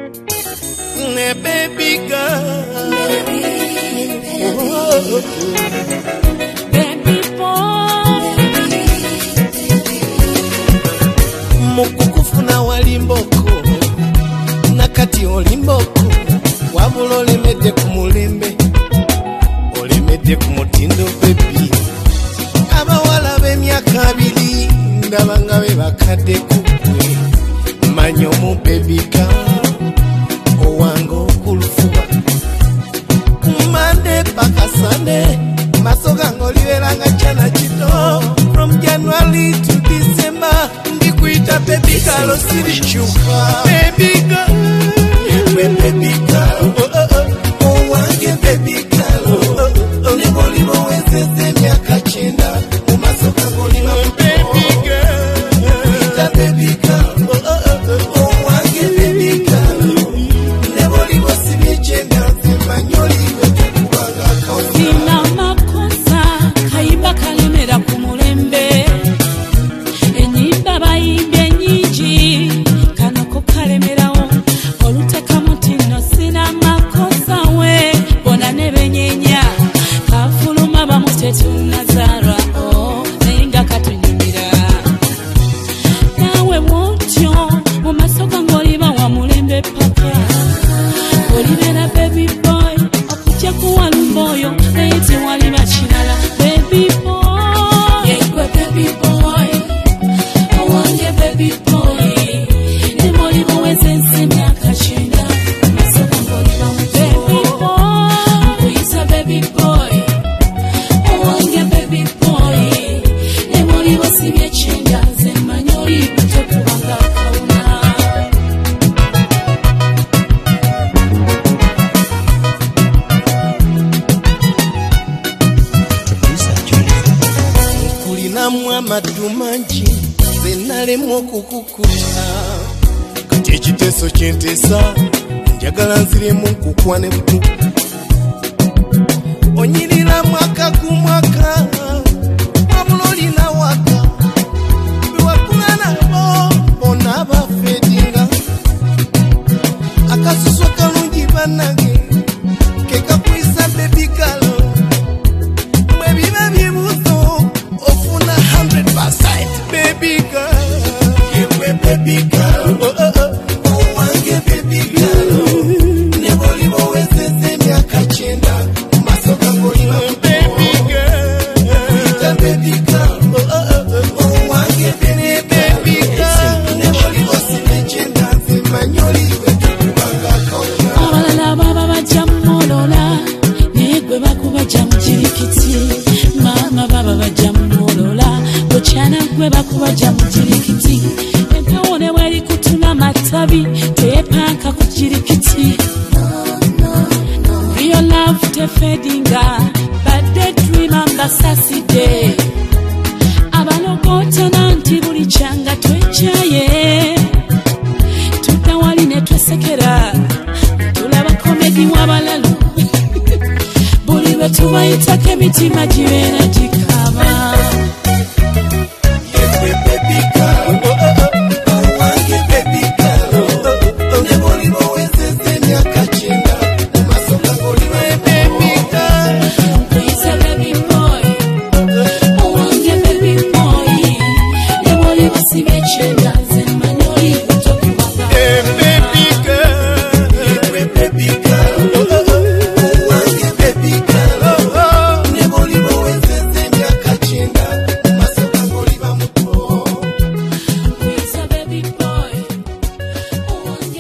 baby girl, baby boy, mukukufuna walimboko nakati olimboko wabula olemedde ku mulembe olemedde ku mutindo baby abawala b'emyaka 2 ndaba nga be bakadde kukwe manyo mu baby girl owange okulufuba Monday paka Sunday masoga ngoliberanga chana kito from January to December ndikuita baby girl osirichuka baby girl baby girl owange baby girl neboli bowezeze myaka 9 mumasoga ngoliba baby girl ita baby girl owange baby girl neboli bosibye chenda zimanyoli sina makosa kaiba kalemera ku mulembe enyimba bayimbye nyingi kanako kalemerawo oluteka mutino sina makosa we bona nebenyenya kafuluma bamutetunazara nenga katunyumira nawe wotyo mu masoka ngoliba wa mulembe paka olibera baby boy okujja kuwalumboyo naye waliba kirala baby boy yegwe baby boy owange baby boy nemoli bowezeze myaka 9 masoka ngoliba mu baby boy nkuyisa baby boy owange baby boy nemoli bosibye 9 zemmanyi oli tokubanga kauna amaddu mangi zenalemu okukukuta kati ekiteeso kyenteesa njagala nziremu nkukwane butu onyirira mwaka ku mwaka wabula olina waka bewakula nabo bona bafedinga akasuso kalungi bannange kekakuyisa bebikalo mwe biba bibuzo ofuna 100% baby girl yewe baby girl owange baby girl neboli bowezeze myaka 9 masoka ngoliba baby girl ita baby girl owange baby girl neboli bosibye 9 zimanyoli wekubanga kauna abalala baba bajja mmolola negwe bakubaja mu kirikiti mama baba bajja mmolola gochana gwe bakubaja mu kirikiti empewo ne bweri kutuna matabi tepanka ku kirikiti real love tefedinga but the dream ambassadde abalogotana nti buli kyanga twechaye tutawali ne twesekera tulaba komedi wabalalu buli bwe tubayitako emitima gibeera gikaba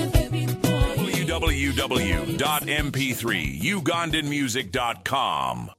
www.mp3ugandanmusic.com